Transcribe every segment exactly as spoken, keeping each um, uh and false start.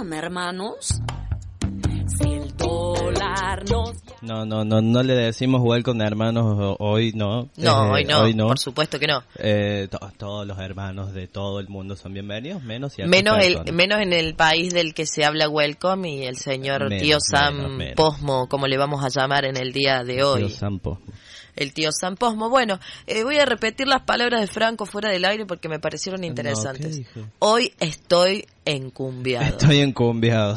con hermanos? Si el dólar nos... No, no, no, no le decimos welcome hermanos hoy, no. No, eh, hoy, no hoy no, por supuesto que no. Eh, to- todos los hermanos de todo el mundo son bienvenidos, menos ciertas Menos personas. el, menos en el país del que se habla welcome y el señor Menos, tío Sam menos, menos. Posmo, como le vamos a llamar en el día de hoy. Tío Sampo. El tío Sam Posmo. Bueno, eh, voy a repetir las palabras de Franco fuera del aire porque me parecieron interesantes. No, ¿qué dije? Hoy estoy encumbiado. Estoy encumbiado.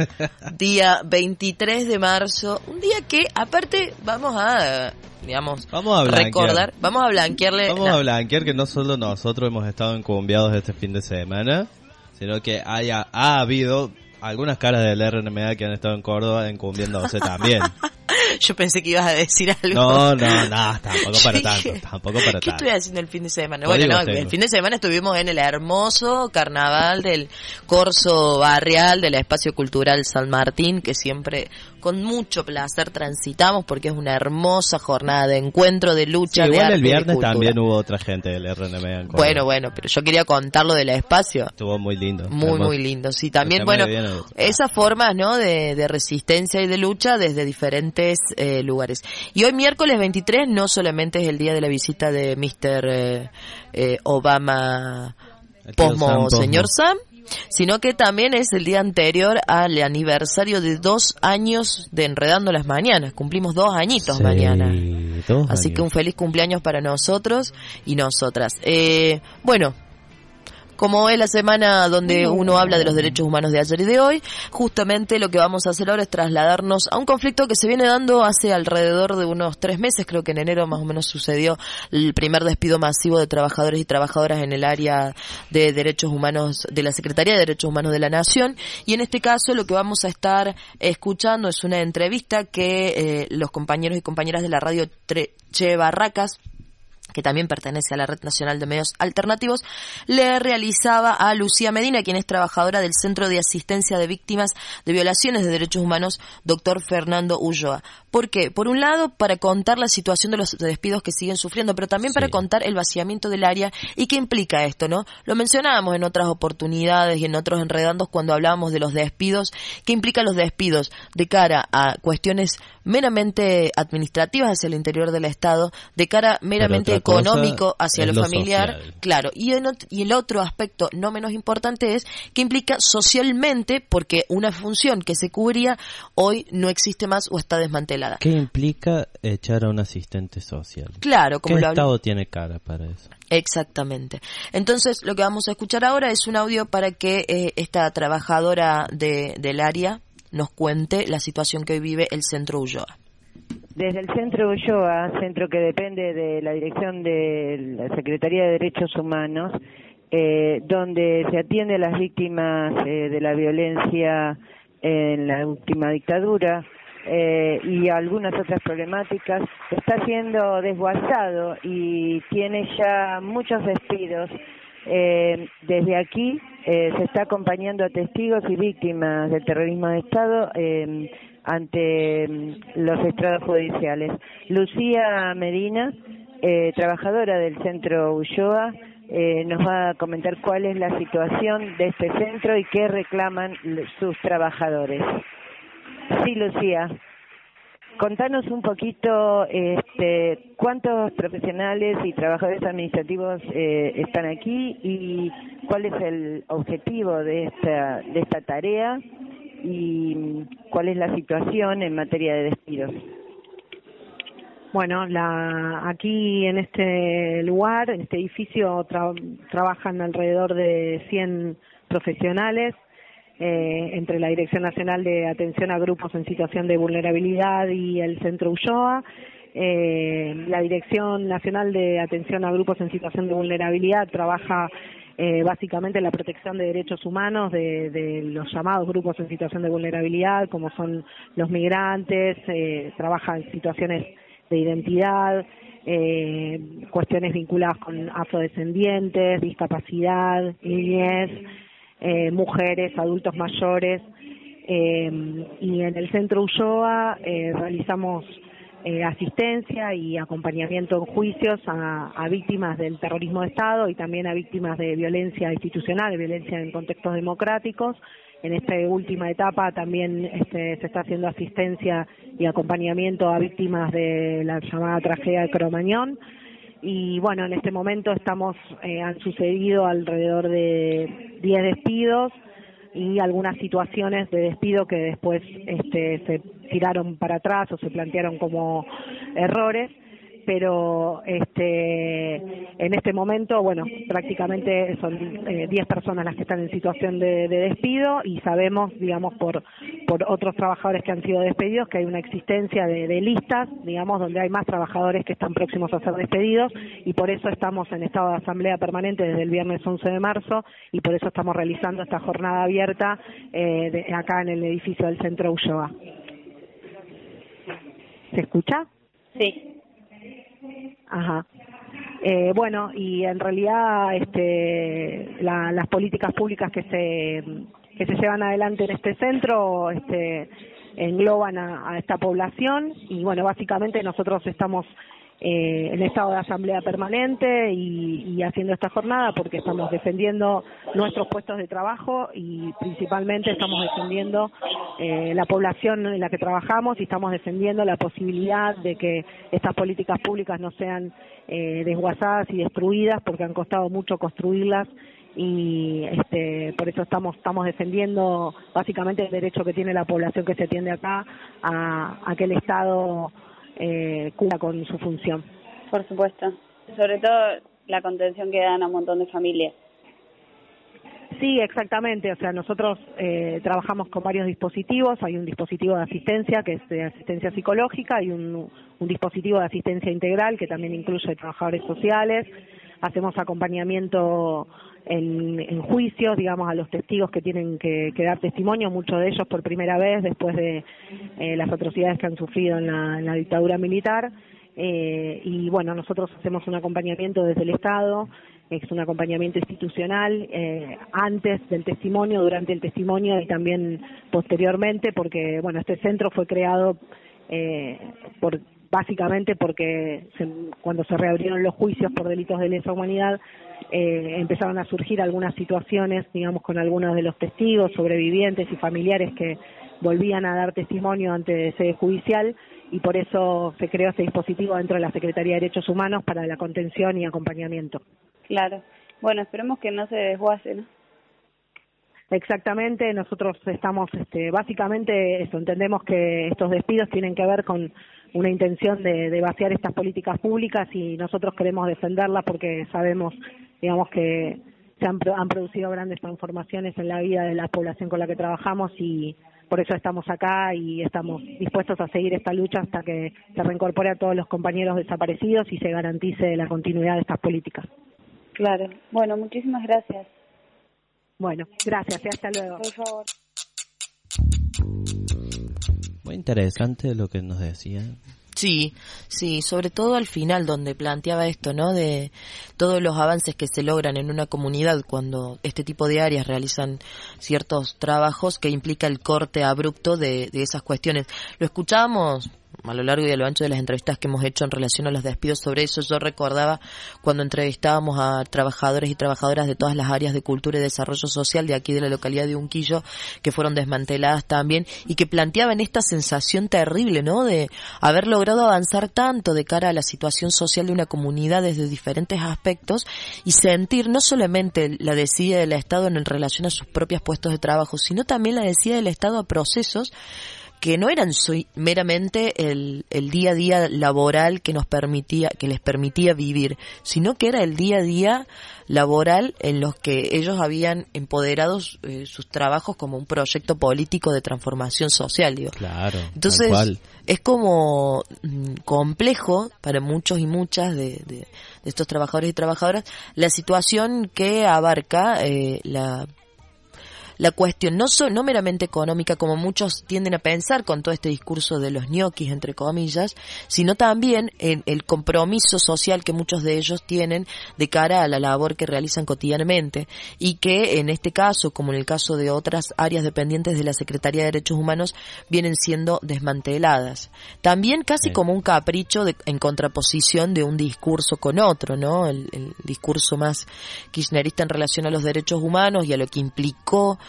Día veintitrés de marzo, un día que aparte vamos a, digamos, Vamos a blanquear. recordar, vamos a blanquearle. Vamos la- a blanquear que no solo nosotros hemos estado encumbiados este fin de semana, sino que haya ha habido algunas caras del R N M A que han estado en Córdoba encumbiándose también. Yo pensé que ibas a decir algo. No, no, no, tampoco para Yo tanto, dije, tampoco para ¿qué tanto. estoy haciendo el fin de semana? Código Bueno, no, tengo. el fin de semana estuvimos en el hermoso carnaval del Corso Barrial del Espacio Cultural San Martín, que siempre con mucho placer transitamos porque es una hermosa jornada de encuentro, de Sí, lucha, de igual arte el y de viernes cultura. también hubo otra gente del R N M A en Córdoba. Bueno, bueno, pero yo quería contar lo del espacio. Estuvo muy lindo. Muy, hermoso. muy lindo. Sí, también, El bueno, tema de bien- esas formas, ¿no?, de, de resistencia y de lucha desde diferentes eh, lugares. Y hoy miércoles veintitrés no solamente es el día de la visita de mister Eh, eh, Obama El tío Sam Posmo, Posmo. señor Sam, sino que también es el día anterior al aniversario de dos años de Enredando las Mañanas. Cumplimos dos añitos Sí, mañana. dos Así años. que un feliz cumpleaños para nosotros y nosotras. Eh, bueno, como es la semana donde uno habla de los derechos humanos de ayer y de hoy, justamente lo que vamos a hacer ahora es trasladarnos a un conflicto que se viene dando hace alrededor de unos tres meses. Creo que en enero más o menos sucedió el primer despido masivo de trabajadores y trabajadoras en el área de derechos humanos de la Secretaría de Derechos Humanos de la Nación. Y en este caso lo que vamos a estar escuchando es una entrevista que eh, los compañeros y compañeras de la radio Tre- Che Barracas, que también pertenece a la Red Nacional de Medios Alternativos, le realizaba a Lucía Medina, quien es trabajadora del Centro de Asistencia de Víctimas de Violaciones de Derechos Humanos, doctor Fernando Ulloa. ¿Por qué? Por un lado, para contar la situación de los despidos que siguen sufriendo, pero también para Sí. contar el vaciamiento del área y qué implica esto, ¿no? Lo mencionábamos en otras oportunidades y en otros enredandos cuando hablábamos de los despidos, qué implican los despidos de cara a cuestiones meramente administrativas hacia el interior del Estado, de cara meramente otra cosa económico hacia es lo lo familiar, social. claro, y, en ot- y el otro aspecto no menos importante es que implica socialmente, porque una función que se cubría hoy no existe más o está desmantelada. ¿Qué implica echar a un asistente social? Claro, como ¿Qué lo habl- Estado tiene cara para eso? Exactamente. Entonces, lo que vamos a escuchar ahora es un audio para que eh, esta trabajadora de, del área nos cuente la situación que hoy vive el Centro Ulloa. Desde el Centro Ulloa, centro que depende de la dirección de la Secretaría de Derechos Humanos, eh, donde se atiende a las víctimas eh, de la violencia en la última dictadura eh, y algunas otras problemáticas, está siendo desguazado y tiene ya muchos despidos. Eh, desde aquí eh, se está acompañando a testigos y víctimas del terrorismo de Estado eh, ante mm, los estrados judiciales. Lucía Medina, eh, trabajadora del Centro Ulloa, eh, nos va a comentar cuál es la situación de este centro y qué reclaman l- sus trabajadores. Sí, Lucía. Contanos un poquito, este, cuántos profesionales y trabajadores administrativos eh, están aquí y cuál es el objetivo de esta de esta tarea y cuál es la situación en materia de despidos. Bueno, la, aquí en este lugar, en este edificio, tra- trabajan alrededor de cien profesionales, eh, entre la Dirección Nacional de Atención a Grupos en Situación de Vulnerabilidad y el Centro Ulloa. Eh, la Dirección Nacional de Atención a Grupos en Situación de Vulnerabilidad trabaja eh, básicamente en la protección de derechos humanos de, de los llamados grupos en situación de vulnerabilidad, como son los migrantes, eh, trabaja en situaciones de identidad, eh, cuestiones vinculadas con afrodescendientes, discapacidad, niñez, eh, mujeres, adultos mayores, eh, y en el Centro Ulloa eh, realizamos eh, asistencia y acompañamiento en juicios a, a víctimas del terrorismo de Estado y también a víctimas de violencia institucional, de violencia en contextos democráticos, en esta última etapa también este, se está haciendo asistencia y acompañamiento a víctimas de la llamada tragedia de Cromañón. Y bueno, en este momento estamos eh, han sucedido alrededor de diez despidos y algunas situaciones de despido que después este, se tiraron para atrás o se plantearon como errores. Pero este en este momento, bueno, prácticamente son eh, diez personas las que están en situación de, de despido, y sabemos, digamos, por por otros trabajadores que han sido despedidos, que hay una existencia de, de listas, digamos, donde hay más trabajadores que están próximos a ser despedidos, y por eso estamos en estado de asamblea permanente desde el viernes once de marzo, y por eso estamos realizando esta jornada abierta eh, de, acá en el edificio del Centro Ulloa. ¿Se escucha? Sí. Ajá. Eh, bueno, y en realidad este, la, las políticas públicas que se que se llevan adelante en este centro este, engloban a, a esta población, y bueno, básicamente nosotros estamos eh, en estado de asamblea permanente y, y haciendo esta jornada porque estamos defendiendo nuestros puestos de trabajo, y principalmente estamos defendiendo eh, la población en la que trabajamos, y estamos defendiendo la posibilidad de que estas políticas públicas no sean eh, desguazadas y destruidas, porque han costado mucho construirlas, y este, por eso estamos estamos defendiendo básicamente el derecho que tiene la población que se atiende acá a, a que el Estado eh, cumpla con su función. Por supuesto, sobre todo la contención que dan a un montón de familias. Sí, exactamente. O sea, nosotros eh, trabajamos con varios dispositivos. Hay un dispositivo de asistencia que es de asistencia psicológica, y un, un dispositivo de asistencia integral que también incluye trabajadores sociales. Hacemos acompañamiento en, en juicios, digamos, a los testigos que tienen que, que dar testimonio, muchos de ellos por primera vez después de eh, las atrocidades que han sufrido en la, en la dictadura militar. Eh, y bueno, nosotros hacemos un acompañamiento desde el Estado, es un acompañamiento institucional eh, antes del testimonio, durante el testimonio y también posteriormente, porque bueno, este centro fue creado eh, por básicamente porque se, cuando se reabrieron los juicios por delitos de lesa humanidad eh, empezaron a surgir algunas situaciones, digamos, con algunos de los testigos, sobrevivientes y familiares que volvían a dar testimonio ante sede judicial, y por eso se creó este dispositivo dentro de la Secretaría de Derechos Humanos para la contención y acompañamiento. Claro. Bueno, esperemos que no se desguace, ¿no? Exactamente, nosotros estamos, este, básicamente, eso, entendemos que estos despidos tienen que ver con una intención de, de vaciar estas políticas públicas, y nosotros queremos defenderlas porque sabemos, digamos, que se han, han producido grandes transformaciones en la vida de la población con la que trabajamos, y por eso estamos acá y estamos dispuestos a seguir esta lucha hasta que se reincorpore a todos los compañeros desaparecidos y se garantice la continuidad de estas políticas. Claro. Bueno, muchísimas gracias. Bueno, gracias y hasta luego. Por favor. Muy interesante lo que nos decía. Sí, sí, sobre todo al final donde planteaba esto, ¿no? De todos los avances que se logran en una comunidad cuando este tipo de áreas realizan ciertos trabajos que implica el corte abrupto de, de esas cuestiones. Lo escuchábamos a lo largo y a lo ancho de las entrevistas que hemos hecho en relación a los despidos sobre eso. Yo recordaba cuando entrevistábamos a trabajadores y trabajadoras de todas las áreas de cultura y desarrollo social de aquí de la localidad de Unquillo, que fueron desmanteladas también, y que planteaban esta sensación terrible, ¿no? De haber logrado avanzar tanto de cara a la situación social de una comunidad desde diferentes aspectos, y sentir no solamente la desidia del Estado en relación a sus propios puestos de trabajo, sino también la desidia del Estado a procesos que no eran soy, meramente el, el día a día laboral que nos permitía, que les permitía vivir, sino que era el día a día laboral en los que ellos habían empoderado eh, sus trabajos como un proyecto político de transformación social, digo. Claro. Entonces, tal cual. Es como mm, complejo para muchos y muchas de, de, de estos trabajadores y trabajadoras la situación que abarca eh, la La cuestión no so, no meramente económica, como muchos tienden a pensar con todo este discurso de los ñoquis, entre comillas, sino también en el compromiso social que muchos de ellos tienen de cara a la labor que realizan cotidianamente, y que en este caso, como en el caso de otras áreas dependientes de la Secretaría de Derechos Humanos, vienen siendo desmanteladas. También casi sí. como un capricho de, en contraposición de un discurso con otro, ¿no? El, el discurso más kirchnerista en relación a los derechos humanos y a lo que implicó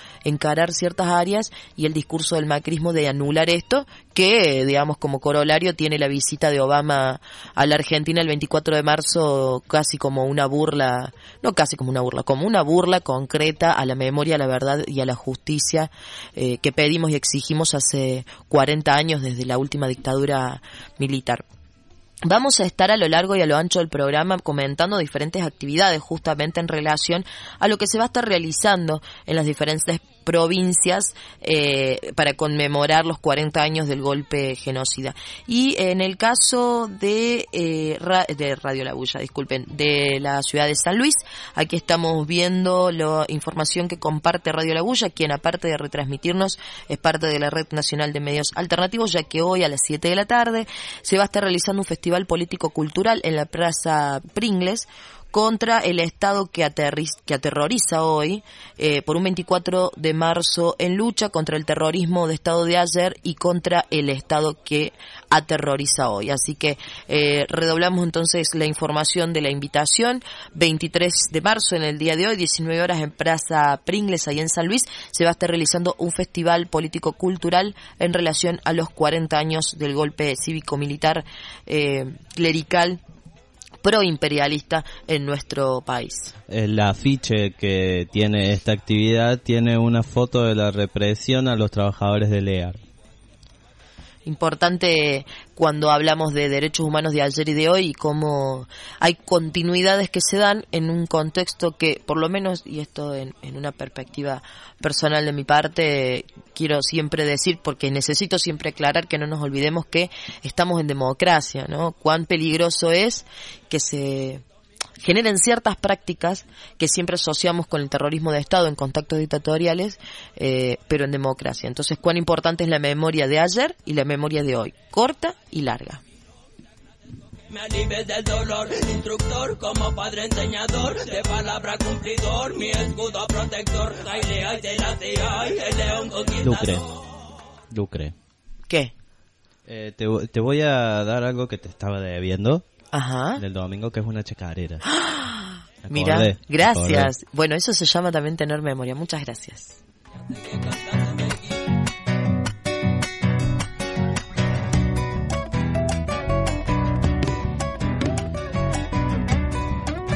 encarar ciertas áreas y el discurso del macrismo de anular esto, que digamos como corolario tiene la visita de Obama a la Argentina el veinticuatro de marzo casi como una burla, no casi como una burla, como una burla concreta a la memoria, a la verdad y a la justicia eh, que pedimos y exigimos hace cuarenta años desde la última dictadura militar. Vamos a estar a lo largo y a lo ancho del programa comentando diferentes actividades justamente en relación a lo que se va a estar realizando en las diferentes provincias eh, para conmemorar los cuarenta años del golpe genocida. Y en el caso de, eh, ra- de Radio La Bulla, disculpen, de la ciudad de San Luis, aquí estamos viendo la información que comparte Radio La Bulla, quien aparte de retransmitirnos es parte de la Red Nacional de Medios Alternativos, ya que hoy a las siete de la tarde se va a estar realizando un festival político-cultural en la Plaza Pringles contra el Estado que, aterriz, que aterroriza hoy eh, por un veinticuatro de marzo en lucha contra el terrorismo de Estado de ayer y contra el Estado que aterroriza hoy. Así que eh, redoblamos entonces la información de la invitación. veintitrés de marzo en el día de hoy, diecinueve horas en Plaza Pringles, ahí en San Luis, se va a estar realizando un festival político-cultural en relación a los cuarenta años del golpe cívico-militar eh, clerical proimperialista en nuestro país. El afiche que tiene esta actividad tiene una foto de la represión a los trabajadores del E A R. Importante cuando hablamos de derechos humanos de ayer y de hoy y cómo hay continuidades que se dan en un contexto que, por lo menos, y esto en, en una perspectiva personal de mi parte, quiero siempre decir, porque necesito siempre aclarar que no nos olvidemos que estamos en democracia, ¿no? Cuán peligroso es que se generen ciertas prácticas que siempre asociamos con el terrorismo de Estado en contactos dictatoriales, eh, pero en democracia. Entonces, cuán importante es la memoria de ayer y la memoria de hoy, corta y larga. Me alivies del dolor, instructor como padre enseñador, de palabra cumplidor, mi escudo protector, Jailea y de la C I A, el león conquistador. Lucre, Lucre. ¿Qué? Eh, te, te voy a dar algo que te estaba debiendo. Ajá. Del domingo, que es una chacarera. Mira, acordé, gracias. acordé. Bueno, eso se llama también tener memoria. Muchas gracias.